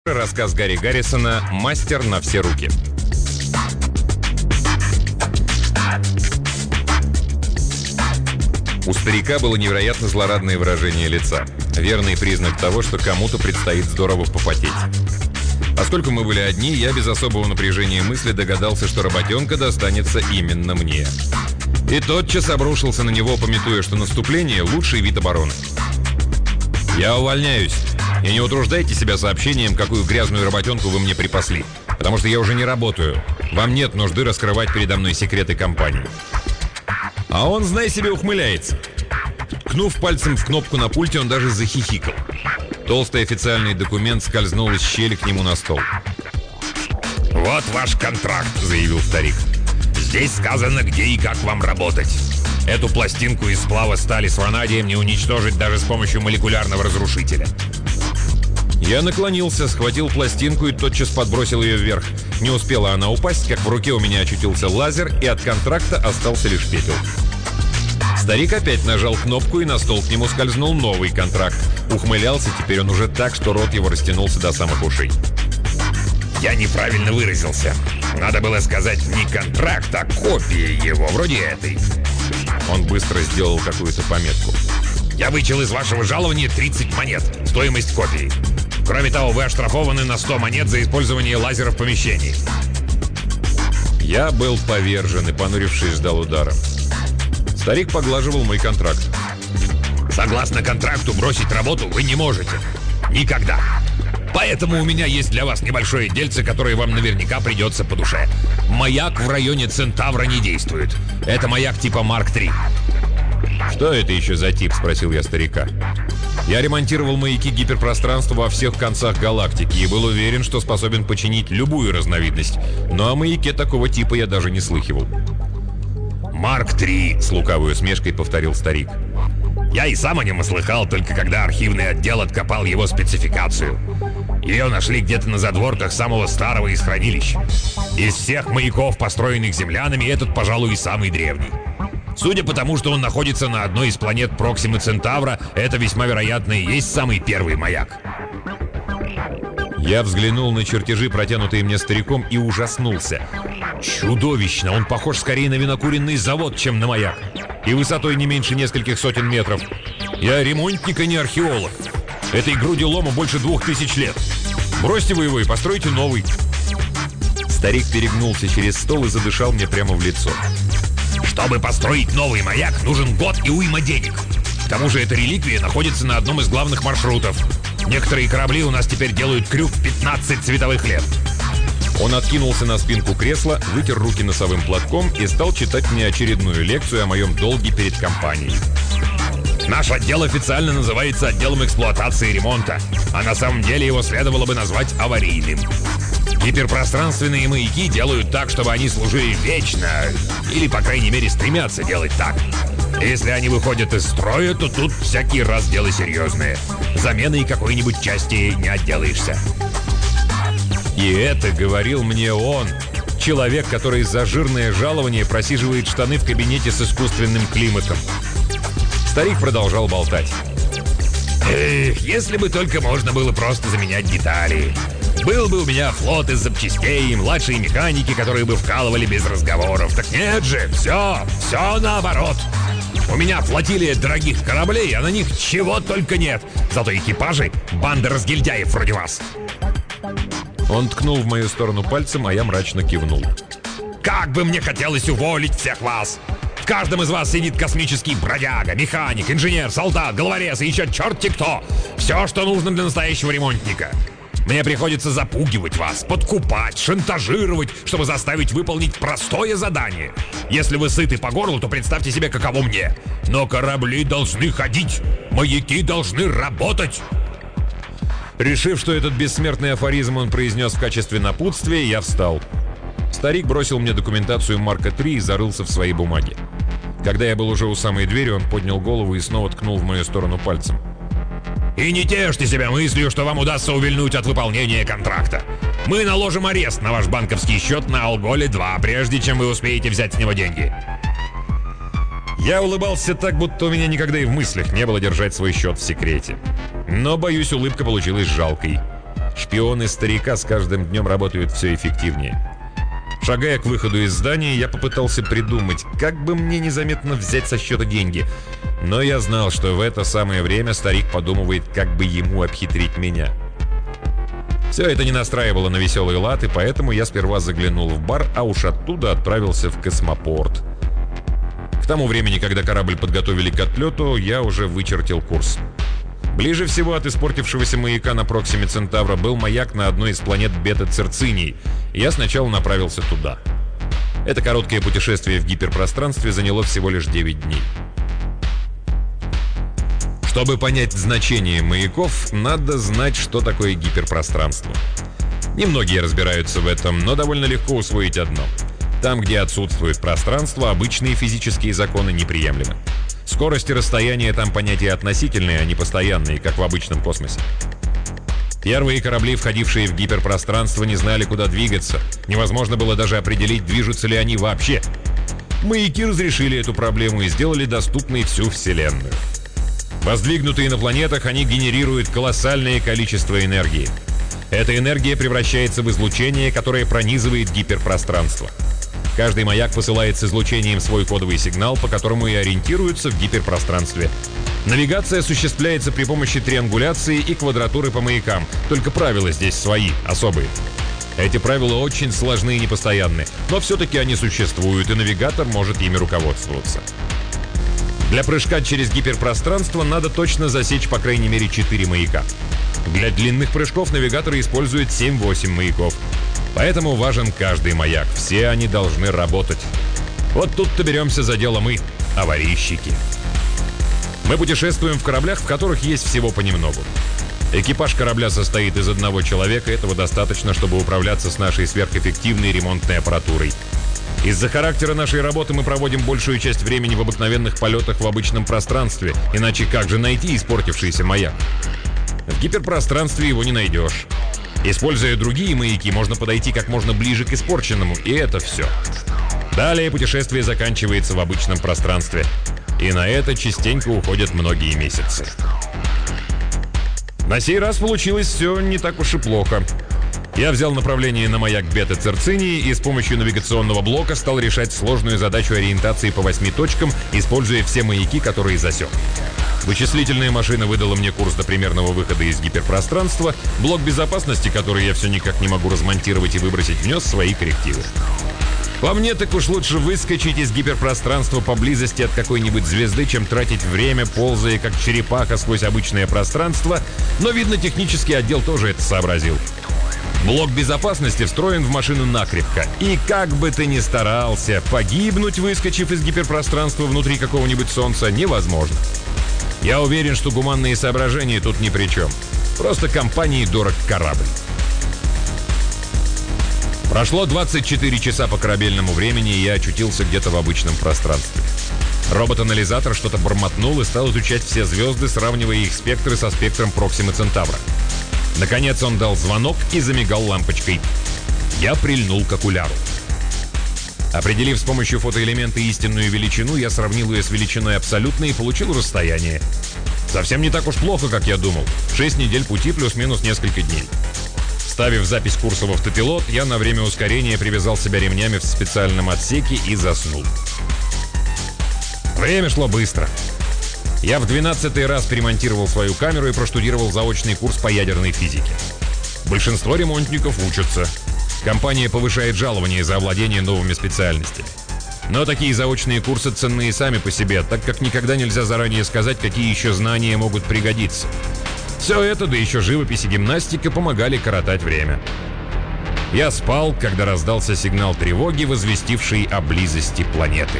Рассказ Гарри Гаррисона «Мастер на все руки». У старика было невероятно злорадное выражение лица. Верный признак того, что кому-то предстоит здорово попотеть. Поскольку мы были одни, я без особого напряжения мысли догадался, что работенка достанется именно мне. И тотчас обрушился на него, памятуя, что наступление – лучший вид обороны. «Я увольняюсь. И не утруждайте себя сообщением, какую грязную работенку вы мне припасли. Потому что я уже не работаю. Вам нет нужды раскрывать передо мной секреты компании». А он, знай себе, ухмыляется. Ткнув пальцем в кнопку на пульте, он даже захихикал. Толстый официальный документ скользнул из щели к нему на стол. «Вот ваш контракт», — заявил старик. «Здесь сказано, где и как вам работать. Эту пластинку из сплава стали с ванадием не уничтожить даже с помощью молекулярного разрушителя». Я наклонился, схватил пластинку и тотчас подбросил ее вверх. Не успела она упасть, как в руке у меня очутился лазер, и от контракта остался лишь пепел. Старик опять нажал кнопку, и на стол к нему скользнул новый контракт. Ухмылялся теперь он уже так, что рот его растянулся до самых ушей. «Я неправильно выразился. Надо было сказать не контракт, а копия его, вроде этой». Он быстро сделал какую-то пометку. «Я вычел из вашего жалования 30 монет, стоимость копии. Кроме того, вы оштрафованы на 100 монет за использование лазера в помещении». Я был повержен и, понурившись, ждал удара. Старик поглаживал мой контракт. «Согласно контракту, бросить работу вы не можете. Никогда. Поэтому у меня есть для вас небольшое дельце, которое вам наверняка придется по душе. Маяк в районе Центавра не действует. Это маяк типа Марк-3. «Что это еще за тип?» — спросил я старика. Я ремонтировал маяки гиперпространства во всех концах галактики и был уверен, что способен починить любую разновидность. Но о маяке такого типа я даже не слыхивал. «Марк-3», — с лукавой усмешкой повторил старик. «Я и сам о нем слыхал, только когда архивный отдел откопал его спецификацию. Ее нашли где-то на задворках самого старого из хранилищ. Из всех маяков, построенных землянами, этот, пожалуй, и самый древний. Судя по тому, что он находится на одной из планет Проксимы Центавра, это весьма вероятно и есть самый первый маяк». Я взглянул на чертежи, протянутые мне стариком, и ужаснулся. Чудовищно! Он похож скорее на винокуренный завод, чем на маяк. И высотой не меньше нескольких сотен метров. Я ремонтник, а не археолог. Этой груди лома больше 2000 лет. Бросьте вы его и постройте новый. Старик перегнулся через стол и задышал мне прямо в лицо. «Чтобы построить новый маяк, нужен год и уйма денег. К тому же эта реликвия находится на одном из главных маршрутов. Некоторые корабли у нас теперь делают крюк в 15 световых лет». Он откинулся на спинку кресла, вытер руки носовым платком и стал читать мне очередную лекцию о моем долге перед компанией. «Наш отдел официально называется отделом эксплуатации и ремонта, а на самом деле его следовало бы назвать аварийным. Гиперпространственные маяки делают так, чтобы они служили вечно, или, по крайней мере, стремятся делать так. Если они выходят из строя, то тут всякий раз дело серьезное. Заменой какой-нибудь части не отделаешься». И это говорил мне он, человек, который за жирное жалование просиживает штаны в кабинете с искусственным климатом. Старик продолжал болтать. «Эх, если бы только можно было просто заменять детали. Был бы у меня флот из запчастей и младшие механики, которые бы вкалывали без разговоров. Так нет же, все наоборот. У меня флотилия дорогих кораблей, а на них чего только нет. Зато экипажи — банда разгильдяев вроде вас». Он ткнул в мою сторону пальцем, а я мрачно кивнул. «Как бы мне хотелось уволить всех вас! В каждом из вас сидит космический бродяга, механик, инженер, солдат, головорез и еще черти кто! Все, что нужно для настоящего ремонтника. Мне приходится запугивать вас, подкупать, шантажировать, чтобы заставить выполнить простое задание. Если вы сыты по горлу, то представьте себе, каково мне. Но корабли должны ходить, маяки должны работать». Решив, что этот бессмертный афоризм он произнес в качестве напутствия, я встал. Старик бросил мне документацию Марка-3 и зарылся в свои бумаги. Когда я был уже у самой двери, он поднял голову и снова ткнул в мою сторону пальцем. «И не тешьте себя мыслью, что вам удастся увильнуть от выполнения контракта. Мы наложим арест на ваш банковский счет на Алголе-2, прежде чем вы успеете взять с него деньги». Я улыбался так, будто у меня никогда и в мыслях не было держать свой счет в секрете. Но, боюсь, улыбка получилась жалкой. Шпионы старика с каждым днем работают все эффективнее. Шагая к выходу из здания, я попытался придумать, как бы мне незаметно взять со счета деньги. Но я знал, что в это самое время старик подумывает, как бы ему обхитрить меня. Все это не настраивало на веселый лад, и поэтому я сперва заглянул в бар, а уж оттуда отправился в космопорт. К тому времени, когда корабль подготовили к отлету, я уже вычертил курс. Ближе всего от испортившегося маяка на Проксиме Центавра был маяк на одной из планет Бета Цирцинии, и я сначала направился туда. Это короткое путешествие в гиперпространстве заняло всего лишь 9 дней. Чтобы понять значение маяков, надо знать, что такое гиперпространство. Немногие разбираются в этом, но довольно легко усвоить одно. Там, где отсутствует пространство, обычные физические законы неприемлемы. Скорость и расстояние там понятия относительные, а не постоянные, как в обычном космосе. Первые корабли, входившие в гиперпространство, не знали, куда двигаться. Невозможно было даже определить, движутся ли они вообще. Маяки разрешили эту проблему и сделали доступной всю Вселенную. Воздвигнутые на планетах, они генерируют колоссальное количество энергии. Эта энергия превращается в излучение, которое пронизывает гиперпространство. Каждый маяк посылает с излучением свой кодовый сигнал, по которому и ориентируются в гиперпространстве. Навигация осуществляется при помощи триангуляции и квадратуры по маякам, только правила здесь свои, особые. Эти правила очень сложны и непостоянны, но все-таки они существуют, и навигатор может ими руководствоваться. Для прыжка через гиперпространство надо точно засечь по крайней мере 4 маяка. Для длинных прыжков навигаторы используют 7-8 маяков. Поэтому важен каждый маяк. Все они должны работать. Вот тут-то беремся за дело мы, аварийщики. Мы путешествуем в кораблях, в которых есть всего понемногу. Экипаж корабля состоит из одного человека. Этого достаточно, чтобы управляться с нашей сверхэффективной ремонтной аппаратурой. Из-за характера нашей работы мы проводим большую часть времени в обыкновенных полетах в обычном пространстве. Иначе как же найти испортившийся маяк? В гиперпространстве его не найдешь. Используя другие маяки, можно подойти как можно ближе к испорченному, и это все. Далее путешествие заканчивается в обычном пространстве. И на это частенько уходят многие месяцы. На сей раз получилось все не так уж и плохо. Я взял направление на маяк Бета Цирцинии и с помощью навигационного блока стал решать сложную задачу ориентации по 8 точкам, используя все маяки, которые засек. Вычислительная машина выдала мне курс до примерного выхода из гиперпространства. Блок безопасности, который я все никак не могу размонтировать и выбросить, внес свои коррективы. По мне, так уж лучше выскочить из гиперпространства поблизости от какой-нибудь звезды, чем тратить время, ползая как черепаха сквозь обычное пространство, но, видно, технический отдел тоже это сообразил. Блок безопасности встроен в машину накрепко. И как бы ты ни старался, погибнуть, выскочив из гиперпространства внутри какого-нибудь солнца, невозможно. Я уверен, что гуманные соображения тут ни при чем. Просто компании дорог корабль. Прошло 24 часа по корабельному времени, и я очутился где-то в обычном пространстве. Робот-анализатор что-то бормотнул и стал изучать все звезды, сравнивая их спектры со спектром Проксимы Центавра. Наконец он дал звонок и замигал лампочкой. Я прильнул к окуляру. Определив с помощью фотоэлемента истинную величину, я сравнил ее с величиной абсолютной и получил расстояние. Совсем не так уж плохо, как я думал. 6 недель пути плюс-минус несколько дней. Ставив запись курса в автопилот, я на время ускорения привязал себя ремнями в специальном отсеке и заснул. Время шло быстро. Я в 12-й раз перемонтировал свою камеру и проштудировал заочный курс по ядерной физике. Большинство ремонтников учатся. Компания повышает жалования за овладение новыми специальностями. Но такие заочные курсы ценны и сами по себе, так как никогда нельзя заранее сказать, какие еще знания могут пригодиться. Все это, да еще живопись и гимнастика, помогали коротать время. Я спал, когда раздался сигнал тревоги, возвестивший о близости планеты.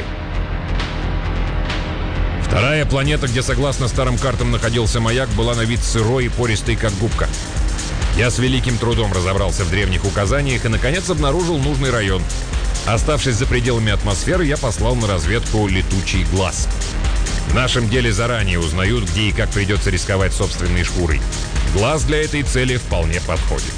Вторая планета, где, согласно старым картам, находился маяк, была на вид сырой и пористой, как губка. Я с великим трудом разобрался в древних указаниях и, наконец, обнаружил нужный район. Оставшись за пределами атмосферы, я послал на разведку летучий глаз. В нашем деле заранее узнают, где и как придется рисковать собственной шкурой. Глаз для этой цели вполне подходит.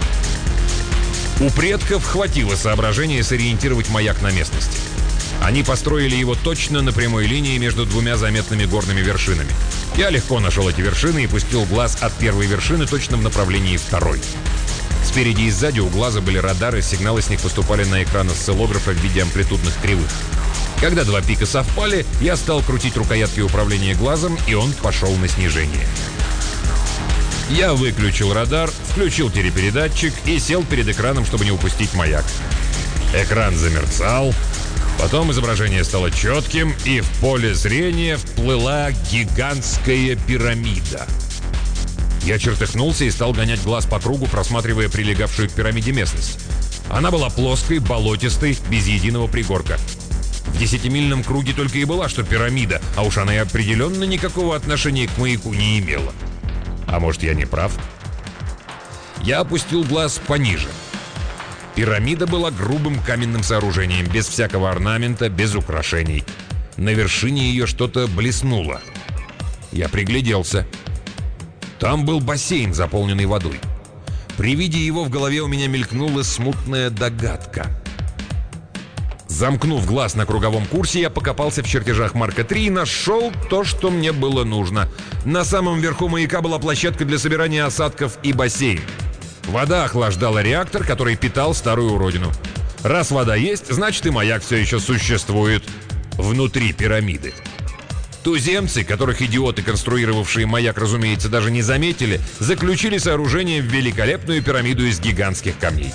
У предков хватило соображения сориентировать маяк на местности. Они построили его точно на прямой линии между двумя заметными горными вершинами. Я легко нашел эти вершины и пустил глаз от первой вершины точно в направлении второй. Спереди и сзади у глаза были радары, сигналы с них поступали на экран осциллографа в виде амплитудных кривых. Когда два пика совпали, я стал крутить рукоятки управления глазом, и он пошел на снижение. Я выключил радар, включил телепередатчик и сел перед экраном, чтобы не упустить маяк. Экран замерцал, потом изображение стало четким, и в поле зрения вплыла гигантская пирамида. Я чертыхнулся и стал гонять глаз по кругу, просматривая прилегавшую к пирамиде местность. Она была плоской, болотистой, без единого пригорка. В 10-мильном круге только и была, что пирамида, а уж она и определенно никакого отношения к маяку не имела. А может, я не прав? Я опустил глаз пониже. Пирамида была грубым каменным сооружением, без всякого орнамента, без украшений. На вершине ее что-то блеснуло. Я пригляделся. Там был бассейн, заполненный водой. При виде его в голове у меня мелькнула смутная догадка. Замкнув глаз на круговом курсе, я покопался в чертежах Марка 3 и нашел то, что мне было нужно. На самом верху маяка была площадка для собирания осадков и бассейн. Вода охлаждала реактор, который питал старую уродину. Раз вода есть, значит и маяк все еще существует внутри пирамиды. Туземцы, которых идиоты, конструировавшие маяк, разумеется, даже не заметили, заключили сооружение в великолепную пирамиду из гигантских камней.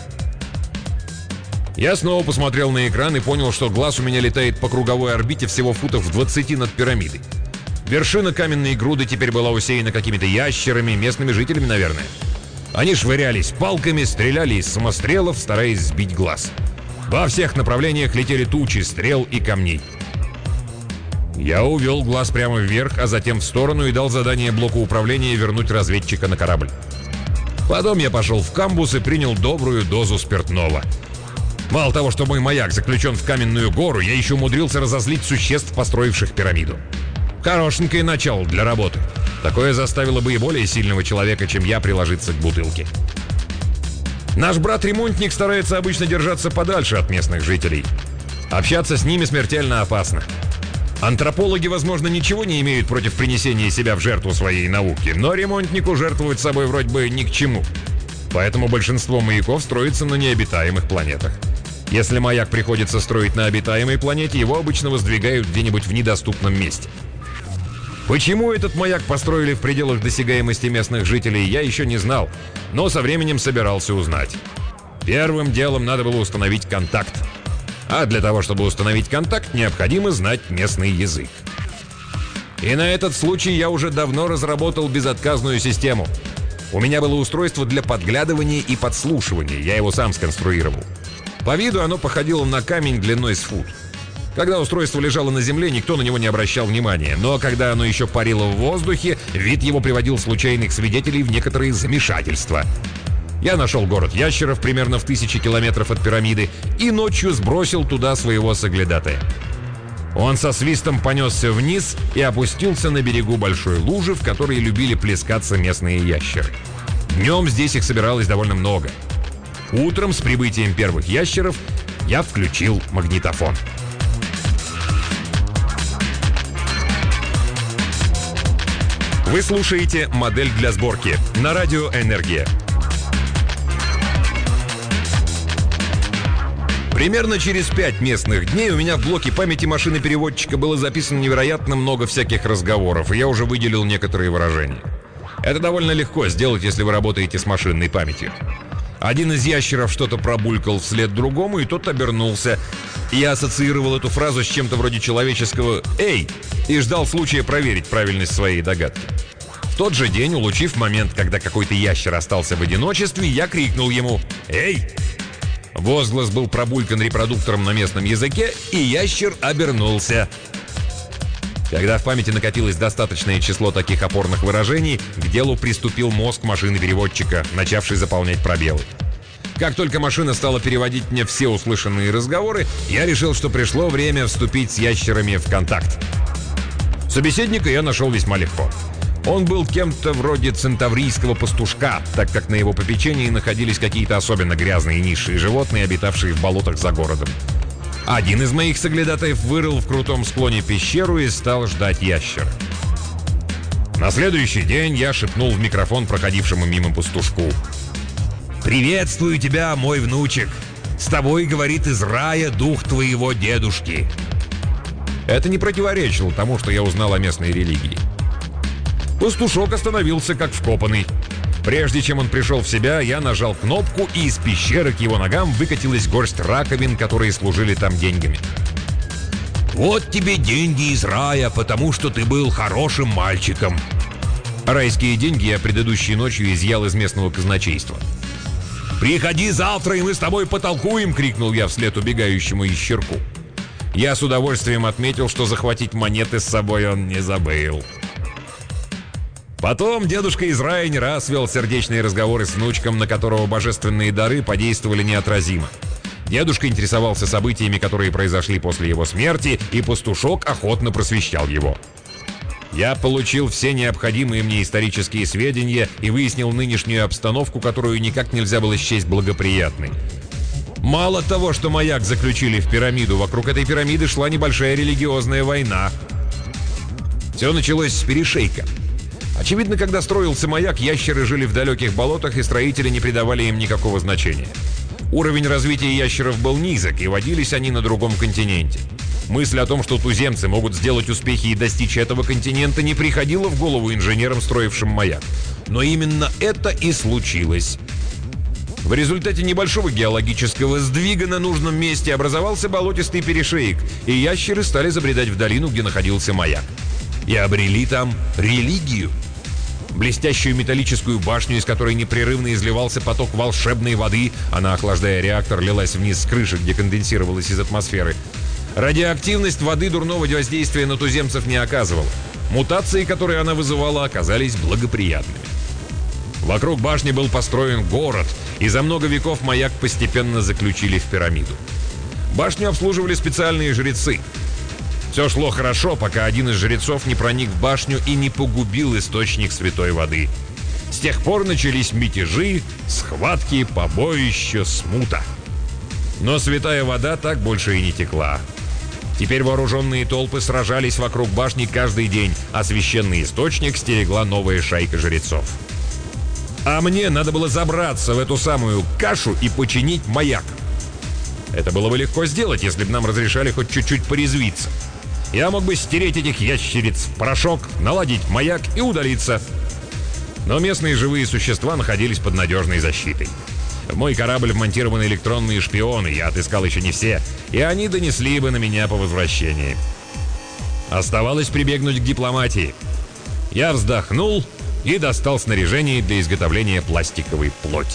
Я снова посмотрел на экран и понял, что глаз у меня летает по круговой орбите всего футов в 20 над пирамидой. Вершина каменной груды теперь была усеяна какими-то ящерами, местными жителями, наверное. Они швырялись палками, стреляли из самострелов, стараясь сбить глаз. Во всех направлениях летели тучи стрел и камней. Я увел глаз прямо вверх, а затем в сторону и дал задание блоку управления вернуть разведчика на корабль. Потом я пошел в камбус и принял добрую дозу спиртного. Мало того, что мой маяк заключен в каменную гору, я еще умудрился разозлить существ, построивших пирамиду. Хорошенькое начало для работы. Такое заставило бы и более сильного человека, чем я, приложиться к бутылке. Наш брат-ремонтник старается обычно держаться подальше от местных жителей. Общаться с ними смертельно опасно. Антропологи, возможно, ничего не имеют против принесения себя в жертву своей науке, но ремонтнику жертвовать собой вроде бы ни к чему. Поэтому большинство маяков строится на необитаемых планетах. Если маяк приходится строить на обитаемой планете, его обычно воздвигают где-нибудь в недоступном месте. Почему этот маяк построили в пределах досягаемости местных жителей, я еще не знал, но со временем собирался узнать. Первым делом надо было установить контакт. А для того, чтобы установить контакт, необходимо знать местный язык. И на этот случай я уже давно разработал безотказную систему. У меня было устройство для подглядывания и подслушивания, я его сам сконструировал. По виду оно походило на камень длиной с фут. Когда устройство лежало на земле, никто на него не обращал внимания, но когда оно еще парило в воздухе, вид его приводил случайных свидетелей в некоторые замешательства. Я нашел город ящеров примерно в 1000 километров от пирамиды и ночью сбросил туда своего соглядатая. Он со свистом понесся вниз и опустился на берегу большой лужи, в которой любили плескаться местные ящеры. Днем здесь их собиралось довольно много. Утром с прибытием первых ящеров я включил магнитофон. Вы слушаете «Модель для сборки» на радио «Энергия». Примерно через 5 местных дней у меня в блоке памяти машины-переводчика было записано невероятно много всяких разговоров, и я уже выделил некоторые выражения. Это довольно легко сделать, если вы работаете с машинной памятью. Один из ящеров что-то пробулькал вслед другому, и тот обернулся. Я ассоциировал эту фразу с чем-то вроде человеческого «Эй!» и ждал случая проверить правильность своей догадки. В тот же день, улучив момент, когда какой-то ящер остался в одиночестве, я крикнул ему «Эй!». Возглас был пробулькан репродуктором на местном языке, и ящер обернулся. Когда в памяти накопилось достаточное число таких опорных выражений, к делу приступил мозг машины-переводчика, начавший заполнять пробелы. Как только машина стала переводить мне все услышанные разговоры, я решил, что пришло время вступить с ящерами в контакт. Собеседника я нашел весьма легко. Он был кем-то вроде центаврийского пастушка, так как на его попечении находились какие-то особенно грязные низшие животные, обитавшие в болотах за городом. Один из моих соглядатаев вырыл в крутом склоне пещеру и стал ждать ящера. На следующий день я шепнул в микрофон проходившему мимо пастушку: «Приветствую тебя, мой внучек! С тобой говорит из рая дух твоего дедушки!» Это не противоречило тому, что я узнал о местной религии. Пастушок остановился как вкопанный. Прежде чем он пришел в себя, я нажал кнопку, и из пещеры к его ногам выкатилась горсть раковин, которые служили там деньгами. «Вот тебе деньги из рая, потому что ты был хорошим мальчиком». Райские деньги я предыдущей ночью изъял из местного казначейства. «Приходи завтра, и мы с тобой потолкуем!» — крикнул я вслед убегающему ящерку. Я с удовольствием отметил, что захватить монеты с собой он не забыл. Потом дедушка из рая не раз вел сердечные разговоры с внучком, на которого божественные дары подействовали неотразимо. Дедушка интересовался событиями, которые произошли после его смерти, и пастушок охотно просвещал его. Я получил все необходимые мне исторические сведения и выяснил нынешнюю обстановку, которую никак нельзя было счесть благоприятной. Мало того, что маяк заключили в пирамиду, вокруг этой пирамиды шла небольшая религиозная война. Все началось с перешейка. Очевидно, когда строился маяк, ящеры жили в далеких болотах, и строители не придавали им никакого значения. Уровень развития ящеров был низок, и водились они на другом континенте. Мысль о том, что туземцы могут сделать успехи и достичь этого континента, не приходила в голову инженерам, строившим маяк. Но именно это и случилось. В результате небольшого геологического сдвига на нужном месте образовался болотистый перешеек, и ящеры стали забредать в долину, где находился маяк. И обрели там религию. Блестящую металлическую башню, из которой непрерывно изливался поток волшебной воды, она, охлаждая реактор, лилась вниз с крыши, где конденсировалась из атмосферы. Радиоактивность воды дурного воздействия на туземцев не оказывала. Мутации, которые она вызывала, оказались благоприятными. Вокруг башни был построен город, и за много веков маяк постепенно заключили в пирамиду. Башню обслуживали специальные жрецы. Все шло хорошо, пока один из жрецов не проник в башню и не погубил источник святой воды. С тех пор начались мятежи, схватки, побоища, смута. Но святая вода так больше и не текла. Теперь вооруженные толпы сражались вокруг башни каждый день, а священный источник стерегла новая шайка жрецов. А мне надо было забраться в эту самую кашу и починить маяк. Это было бы легко сделать, если бы нам разрешали хоть чуть-чуть порезвиться. Я мог бы стереть этих ящериц в порошок, наладить маяк и удалиться. Но местные живые существа находились под надежной защитой. В мой корабль вмонтированы электронные шпионы, я отыскал еще не все, и они донесли бы на меня по возвращении. Оставалось прибегнуть к дипломатии. Я вздохнул и достал снаряжение для изготовления пластиковой плоти.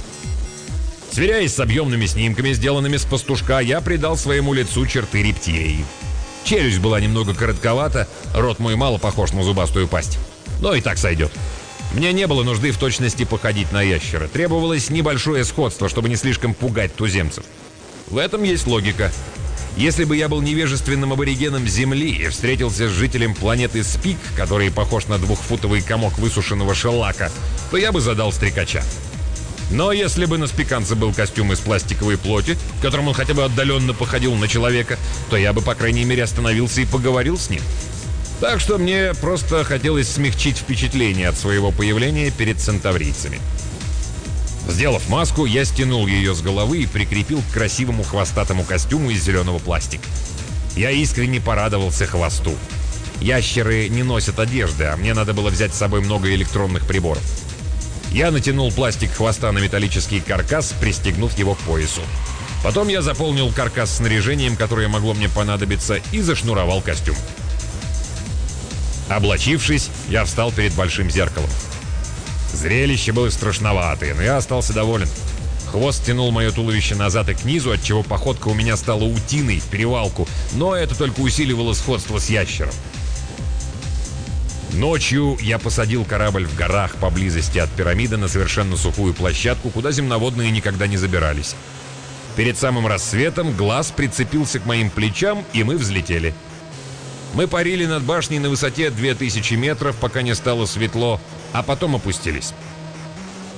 Сверяясь с объемными снимками, сделанными с пастушка, я придал своему лицу черты рептилии. Челюсть была немного коротковата, рот мой мало похож на зубастую пасть. Но и так сойдет. Мне не было нужды в точности походить на ящера. Требовалось небольшое сходство, чтобы не слишком пугать туземцев. В этом есть логика. Если бы я был невежественным аборигеном Земли и встретился с жителем планеты Спик, который похож на двухфутовый комок высушенного шелака, то я бы задал стрекача. Но если бы на спиканце был костюм из пластиковой плоти, в котором он хотя бы отдаленно походил на человека, то я бы, по крайней мере, остановился и поговорил с ним. Так что мне просто хотелось смягчить впечатление от своего появления перед центаврийцами. Сделав маску, я стянул ее с головы и прикрепил к красивому хвостатому костюму из зеленого пластика. Я искренне порадовался хвосту. Ящеры не носят одежды, а мне надо было взять с собой много электронных приборов. Я натянул пластик хвоста на металлический каркас, пристегнув его к поясу. Потом я заполнил каркас снаряжением, которое могло мне понадобиться, и зашнуровал костюм. Облачившись, я встал перед большим зеркалом. Зрелище было страшноватое, но я остался доволен. Хвост тянул мое туловище назад и к низу, отчего походка у меня стала утиной в перевалку, но это только усиливало сходство с ящером. Ночью я посадил корабль в горах поблизости от пирамиды на совершенно сухую площадку, куда земноводные никогда не забирались. Перед самым рассветом глаз прицепился к моим плечам, и мы взлетели. Мы парили над башней на высоте 2000 метров, пока не стало светло, а потом опустились.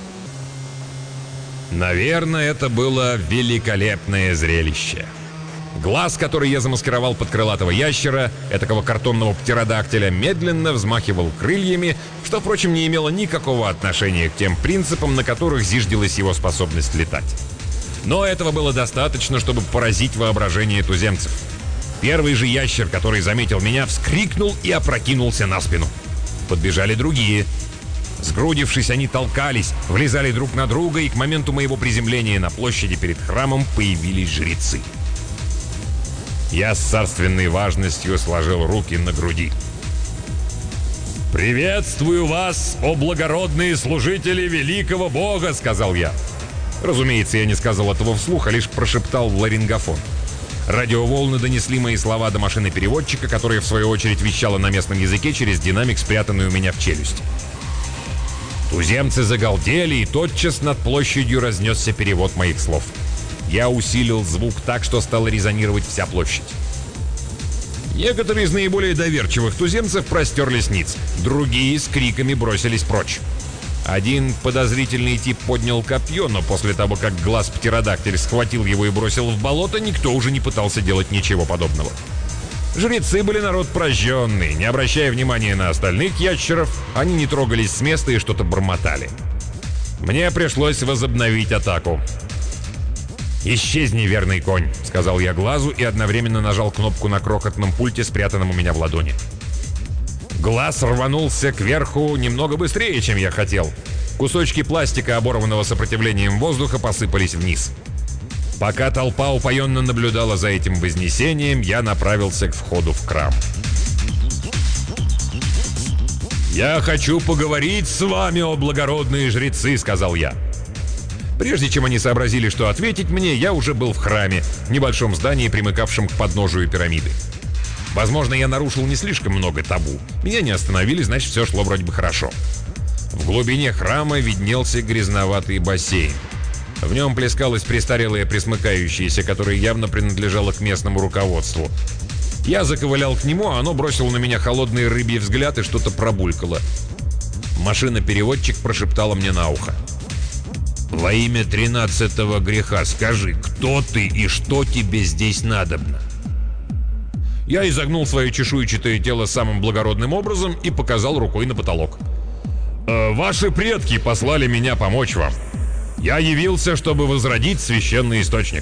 Наверное, это было великолепное зрелище. Глаз, который я замаскировал под крылатого ящера, этакого картонного птеродактиля, медленно взмахивал крыльями, что, впрочем, не имело никакого отношения к тем принципам, на которых зиждилась его способность летать. Но этого было достаточно, чтобы поразить воображение туземцев. Первый же ящер, который заметил меня, вскрикнул и опрокинулся на спину. Подбежали другие. Сгрудившись, они толкались, влезали друг на друга, и к моменту моего приземления на площади перед храмом появились жрецы. Я с царственной важностью сложил руки на груди. «Приветствую вас, о благородные служители великого Бога!» — сказал я. Разумеется, я не сказал этого вслух, а лишь прошептал в ларингофон. Радиоволны донесли мои слова до машины переводчика, которая в свою очередь вещала на местном языке через динамик, спрятанный у меня в челюсти. Туземцы загалдели, и тотчас над площадью разнесся перевод моих слов. Я усилил звук так, что стала резонировать вся площадь. Некоторые из наиболее доверчивых туземцев простерлись ниц, другие с криками бросились прочь. Один подозрительный тип поднял копье, но после того, как глаз-птеродактиль схватил его и бросил в болото, никто уже не пытался делать ничего подобного. Жрецы были народ прожженный, не обращая внимания на остальных ящеров, они не трогались с места и что-то бормотали. Мне пришлось возобновить атаку. «Исчезни, верный конь», — сказал я глазу и одновременно нажал кнопку на крохотном пульте, спрятанном у меня в ладони. Глаз рванулся кверху немного быстрее, чем я хотел. Кусочки пластика, оборванного сопротивлением воздуха, посыпались вниз. Пока толпа упоенно наблюдала за этим вознесением, я направился к входу в храм. «Я хочу поговорить с вами, о благородные жрецы», — сказал я. Прежде чем они сообразили, что ответить мне, я уже был в храме, в небольшом здании, примыкавшем к подножию пирамиды. Возможно, я нарушил не слишком много табу. Меня не остановили, значит, все шло вроде бы хорошо. В глубине храма виднелся грязноватый бассейн. В нем плескалось престарелое пресмыкающееся, которое явно принадлежало к местному руководству. Я заковылял к нему, а оно бросило на меня холодный рыбий взгляд и что-то пробулькало. Машина-переводчик прошептала мне на ухо: «Во имя 13-го греха скажи, кто ты и что тебе здесь надобно?» Я изогнул свое чешуйчатое тело самым благородным образом и показал рукой на потолок. «Ваши предки послали меня помочь вам. Я явился, чтобы возродить священный источник».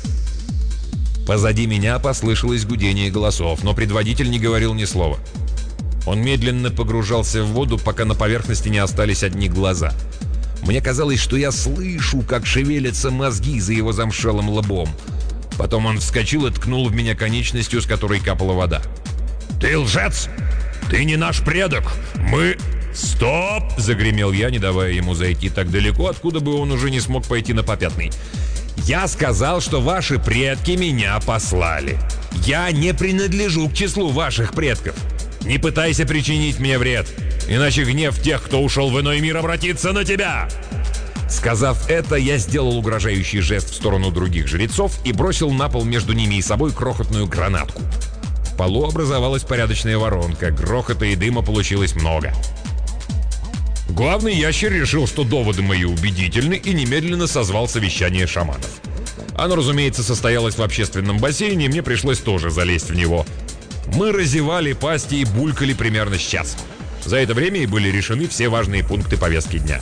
Позади меня послышалось гудение голосов, но предводитель не говорил ни слова. Он медленно погружался в воду, пока на поверхности не остались одни глаза. Мне казалось, что я слышу, как шевелятся мозги за его замшелым лбом. Потом он вскочил и ткнул в меня конечностью, с которой капала вода. «Ты лжец! Ты не наш предок! Мы...» «Стоп!» — загремел я, не давая ему зайти так далеко, откуда бы он уже не смог пойти на попятный. «Я сказал, что ваши предки меня послали. Я не принадлежу к числу ваших предков. Не пытайся причинить мне вред, иначе гнев тех, кто ушел в иной мир, обратится на тебя!» Сказав это, я сделал угрожающий жест в сторону других жрецов и бросил на пол между ними и собой крохотную гранатку. В полу образовалась порядочная воронка, грохота и дыма получилось много. Главный ящер решил, что доводы мои убедительны, и немедленно созвал совещание шаманов. Оно, разумеется, состоялось в общественном бассейне, и мне пришлось тоже залезть в него. Мы разевали пасти и булькали примерно с час. За это время и были решены все важные пункты повестки дня.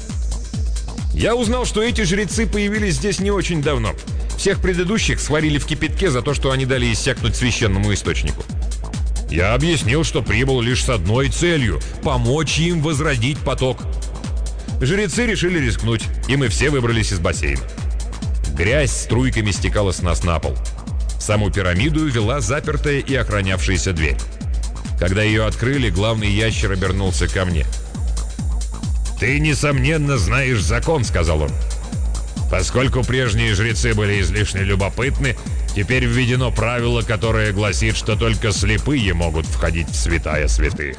Я узнал, что эти жрецы появились здесь не очень давно. Всех предыдущих сварили в кипятке за то, что они дали иссякнуть священному источнику. Я объяснил, что прибыл лишь с одной целью – помочь им возродить поток. Жрецы решили рискнуть, и мы все выбрались из бассейна. Грязь струйками стекала с нас на пол. В саму пирамиду вела запертая и охранявшаяся дверь. Когда ее открыли, главный ящер обернулся ко мне. «Ты, несомненно, знаешь закон», — сказал он. «Поскольку прежние жрецы были излишне любопытны, теперь введено правило, которое гласит, что только слепые могут входить в святая святых».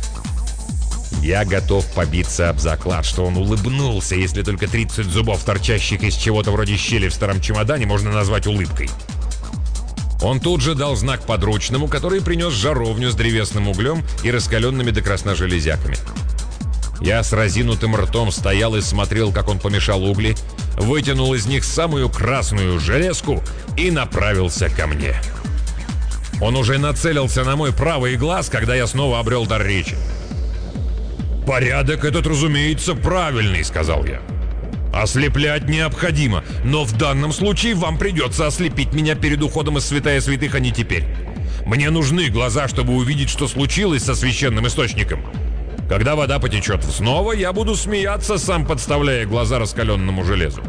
Я готов побиться об заклад, что он улыбнулся, если только 30 зубов, торчащих из чего-то вроде щели в старом чемодане, можно назвать улыбкой. Он тут же дал знак подручному, который принес жаровню с древесным углем и раскаленными до красна железяками. Я с разинутым ртом стоял и смотрел, как он помешал угли, вытянул из них самую красную железку и направился ко мне. Он уже нацелился на мой правый глаз, когда я снова обрел дар речи. «Порядок этот, разумеется, правильный», — сказал я. «Ослеплять необходимо, но в данном случае вам придется ослепить меня перед уходом из святая святых, а не теперь. Мне нужны глаза, чтобы увидеть, что случилось со священным источником. Когда вода потечет снова, я буду смеяться, сам подставляя глаза раскаленному железу».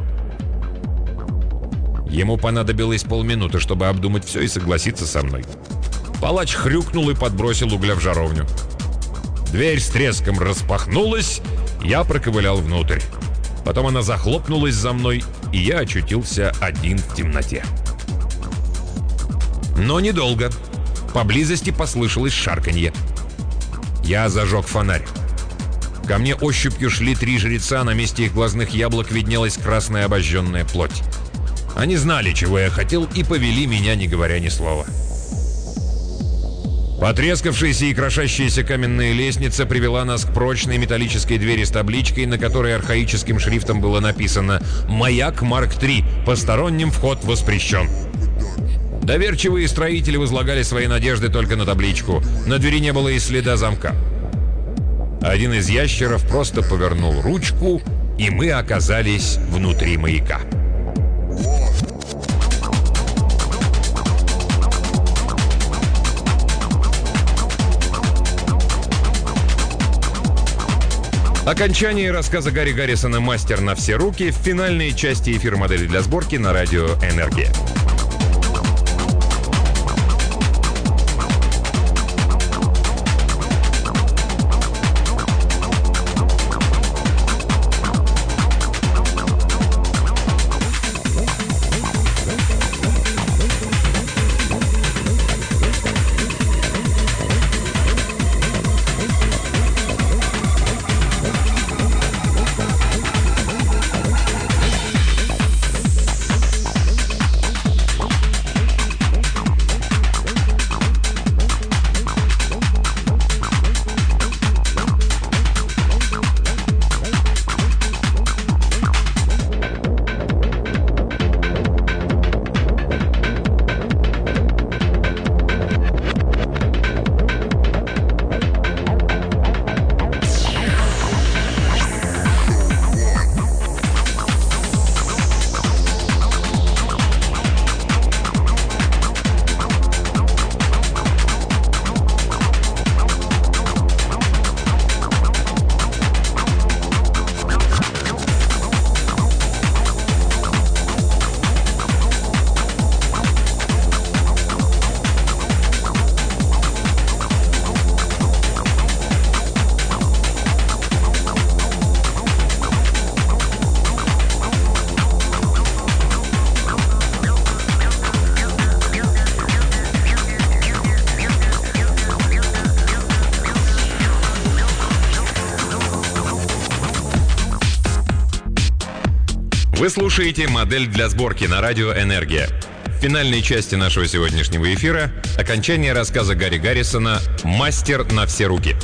Ему понадобилось полминуты, чтобы обдумать все и согласиться со мной. Палач хрюкнул и подбросил угля в жаровню. Дверь с треском распахнулась, я проковылял внутрь. Потом она захлопнулась за мной, и я очутился один в темноте. Но недолго. Поблизости послышалось шарканье. Я зажег фонарь. Ко мне ощупью шли 3 жреца, на месте их глазных яблок виднелась красная обожженная плоть. Они знали, чего я хотел, и повели меня, не говоря ни слова. Потрескавшаяся и крошащаяся каменная лестница привела нас к прочной металлической двери с табличкой, на которой архаическим шрифтом было написано «Маяк Марк III. Посторонним вход воспрещен». Доверчивые строители возлагали свои надежды только на табличку. На двери не было и следа замка. Один из ящеров просто повернул ручку, и мы оказались внутри маяка. Окончание рассказа Гарри Гаррисона «Мастер на все руки» в финальной части эфира «Модели для сборки» на радио «Энергия». Вы слушаете «Модель для сборки» на радио «Энергия». В финальной части нашего сегодняшнего эфира окончание рассказа Гарри Гаррисона «Мастер на все руки».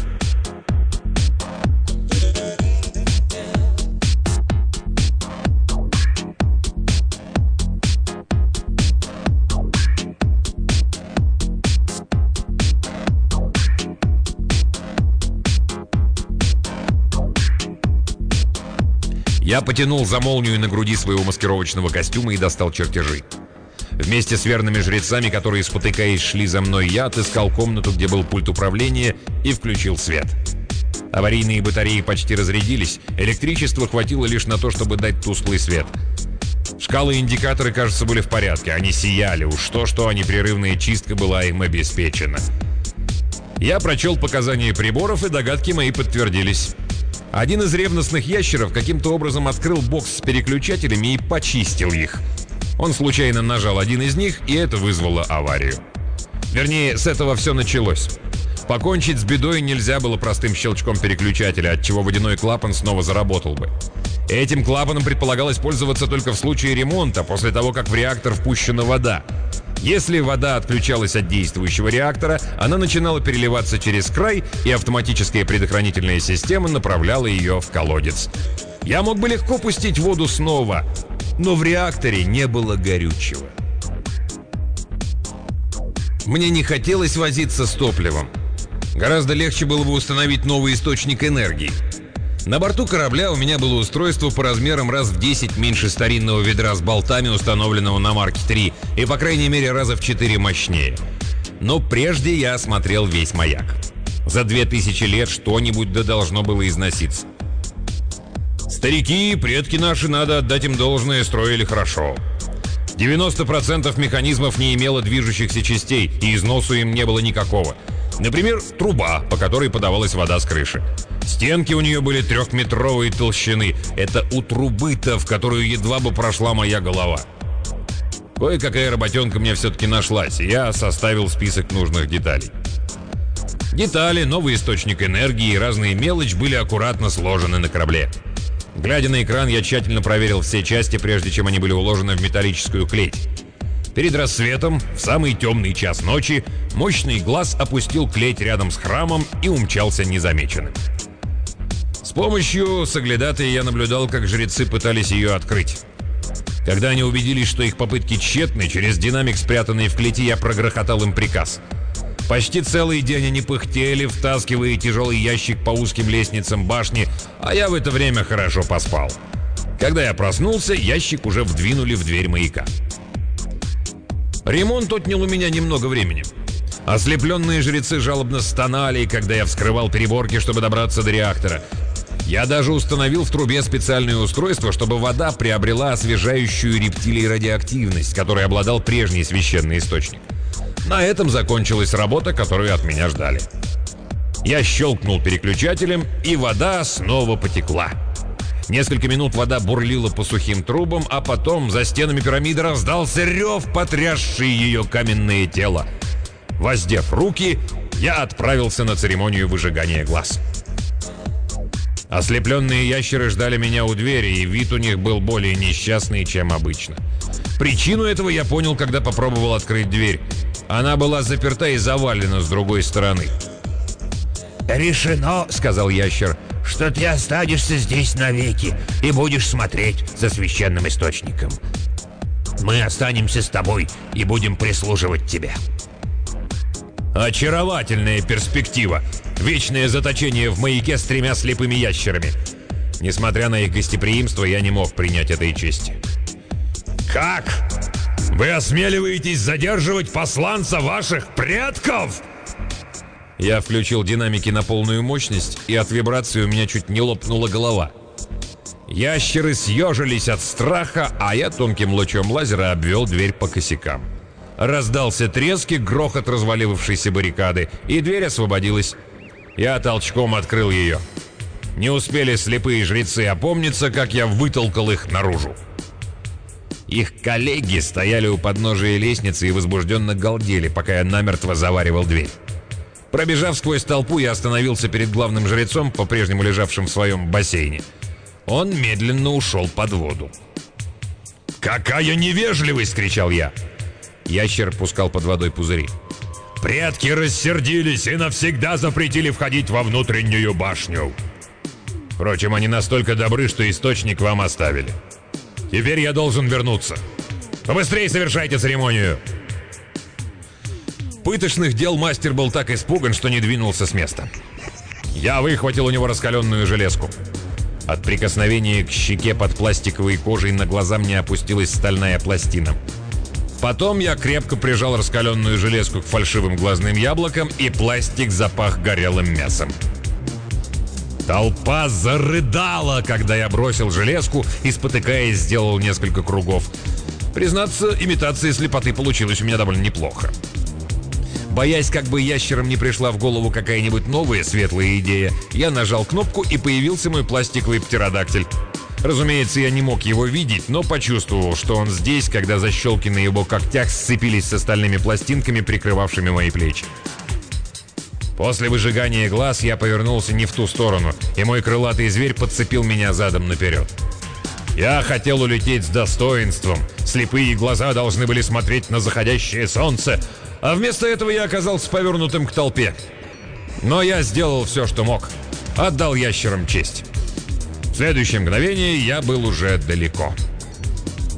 Я потянул за молнию на груди своего маскировочного костюма и достал чертежи. Вместе с верными жрецами, которые, спотыкаясь, шли за мной, я отыскал комнату, где был пульт управления, и включил свет. Аварийные батареи почти разрядились, электричества хватило лишь на то, чтобы дать тусклый свет. Шкалы и индикаторы, кажется, были в порядке, они сияли, уж то-что, а непрерывная чистка была им обеспечена. Я прочел показания приборов, и догадки мои подтвердились. Один из ревностных ящеров каким-то образом открыл бокс с переключателями и почистил их. Он случайно нажал один из них, и это вызвало аварию. Вернее, с этого все началось. Покончить с бедой нельзя было простым щелчком переключателя, отчего водяной клапан снова заработал бы. Этим клапаном предполагалось пользоваться только в случае ремонта, после того, как в реактор впущена вода. Если вода отключалась от действующего реактора, она начинала переливаться через край, и автоматическая предохранительная система направляла ее в колодец. Я мог бы легко пустить воду снова, но в реакторе не было горючего. Мне не хотелось возиться с топливом. Гораздо легче было бы установить новый источник энергии. На борту корабля у меня было устройство по размерам раз в 10 меньше старинного ведра с болтами, установленного на Марке 3, и по крайней мере раза в 4 мощнее. Но прежде я осмотрел весь маяк. За 2000 лет что-нибудь да должно было износиться. Старики, предки наши, надо отдать им должное, строили хорошо. 90% механизмов не имело движущихся частей, и износу им не было никакого. Например, труба, по которой подавалась вода с крыши. Стенки у нее были 3-метровой толщины. Это у трубы-то, в которую едва бы прошла моя голова. Кое-какая работенка мне все-таки нашлась, и я составил список нужных деталей. Детали, новый источник энергии и разные мелочь были аккуратно сложены на корабле. Глядя на экран, я тщательно проверил все части, прежде чем они были уложены в металлическую клеть. Перед рассветом, в самый темный час ночи, мощный глаз опустил клеть рядом с храмом и умчался незамеченным. С помощью соглядатая я наблюдал, как жрецы пытались ее открыть. Когда они убедились, что их попытки тщетны, через динамик, спрятанный в клети, я прогрохотал им приказ. Почти целый день они пыхтели, втаскивая тяжелый ящик по узким лестницам башни, а я в это время хорошо поспал. Когда я проснулся, ящик уже вдвинули в дверь маяка. Ремонт отнял у меня немного времени. Ослепленные жрецы жалобно стонали, когда я вскрывал переборки, чтобы добраться до реактора. Я даже установил в трубе специальное устройство, чтобы вода приобрела освежающую рептилий радиоактивность, которой обладал прежний священный источник. На этом закончилась работа, которую от меня ждали. Я щелкнул переключателем, и вода снова потекла. Несколько минут вода бурлила по сухим трубам, а потом за стенами пирамиды раздался рев, потрясший ее каменное тело. Воздев руки, я отправился на церемонию выжигания глаз. Ослепленные ящеры ждали меня у двери, и вид у них был более несчастный, чем обычно. Причину этого я понял, когда попробовал открыть дверь. Она была заперта и завалена с другой стороны. «Решено, — сказал ящер, — что ты останешься здесь навеки и будешь смотреть за священным источником. Мы останемся с тобой и будем прислуживать тебе». Очаровательная перспектива. Вечное заточение в маяке с 3 слепыми ящерами. Несмотря на их гостеприимство, я не мог принять этой чести. «Как? Вы осмеливаетесь задерживать посланца ваших предков?» Я включил динамики на полную мощность, и от вибрации у меня чуть не лопнула голова. Ящеры съежились от страха, а я тонким лучом лазера обвел дверь по косякам. Раздался треск и грохот развалившейся баррикады, и дверь освободилась. Я толчком открыл ее. Не успели слепые жрецы опомниться, как я вытолкал их наружу. Их коллеги стояли у подножия лестницы и возбужденно галдели, пока я намертво заваривал дверь. Пробежав сквозь толпу, я остановился перед главным жрецом, по-прежнему лежавшим в своем бассейне. Он медленно ушел под воду. «Какая невежливость!» — кричал я. Ящер пускал под водой пузыри. «Предки рассердились и навсегда запретили входить во внутреннюю башню. Впрочем, они настолько добры, что источник вам оставили. Теперь я должен вернуться. Побыстрее совершайте церемонию!» Пыточных дел мастер был так испуган, что не двинулся с места. Я выхватил у него раскаленную железку. От прикосновения к щеке под пластиковой кожей на глаза мне опустилась стальная пластина. Потом я крепко прижал раскаленную железку к фальшивым глазным яблокам, и пластик запах горелым мясом. Толпа зарыдала, когда я бросил железку и, спотыкаясь, сделал несколько кругов. Признаться, имитация слепоты получилась у меня довольно неплохо. Боясь, как бы ящерам не пришла в голову какая-нибудь новая светлая идея, я нажал кнопку, и появился мой пластиковый птеродактиль. Разумеется, я не мог его видеть, но почувствовал, что он здесь, когда защелки на его когтях сцепились с остальными пластинками, прикрывавшими мои плечи. После выжигания глаз я повернулся не в ту сторону, и мой крылатый зверь подцепил меня задом наперед. Я хотел улететь с достоинством. Слепые глаза должны были смотреть на заходящее солнце, а вместо этого я оказался повернутым к толпе. Но я сделал все, что мог. Отдал ящерам честь. В следующее мгновение я был уже далеко.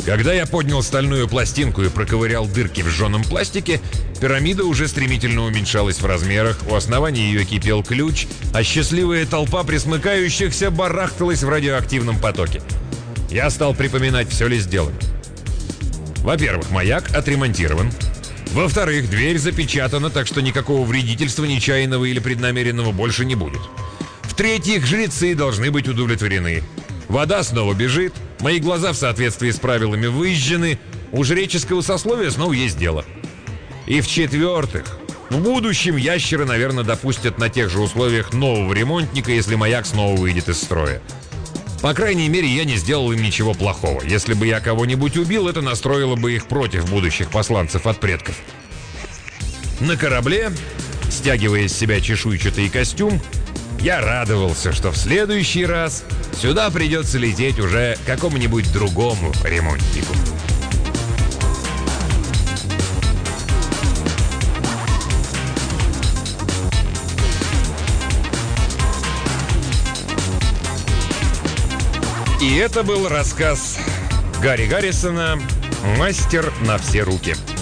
Когда я поднял стальную пластинку и проковырял дырки в жженом пластике, пирамида уже стремительно уменьшалась в размерах, у основания ее кипел ключ, а счастливая толпа присмыкающихся барахталась в радиоактивном потоке. Я стал припоминать, все ли сделано. Во-первых, маяк отремонтирован. Во-вторых, дверь запечатана, так что никакого вредительства, нечаянного или преднамеренного, больше не будет. В-третьих, жрецы должны быть удовлетворены. Вода снова бежит, мои глаза в соответствии с правилами выжжены, у жреческого сословия снова есть дело. И в-четвертых, в будущем ящеры, наверное, допустят на тех же условиях нового ремонтника, если маяк снова выйдет из строя. По крайней мере, я не сделал им ничего плохого. Если бы я кого-нибудь убил, это настроило бы их против будущих посланцев от предков. На корабле, стягивая из себя чешуйчатый костюм, я радовался, что в следующий раз сюда придется лететь уже какому-нибудь другому ремонтнику. И это был рассказ Гарри Гаррисона «Мастер на все руки».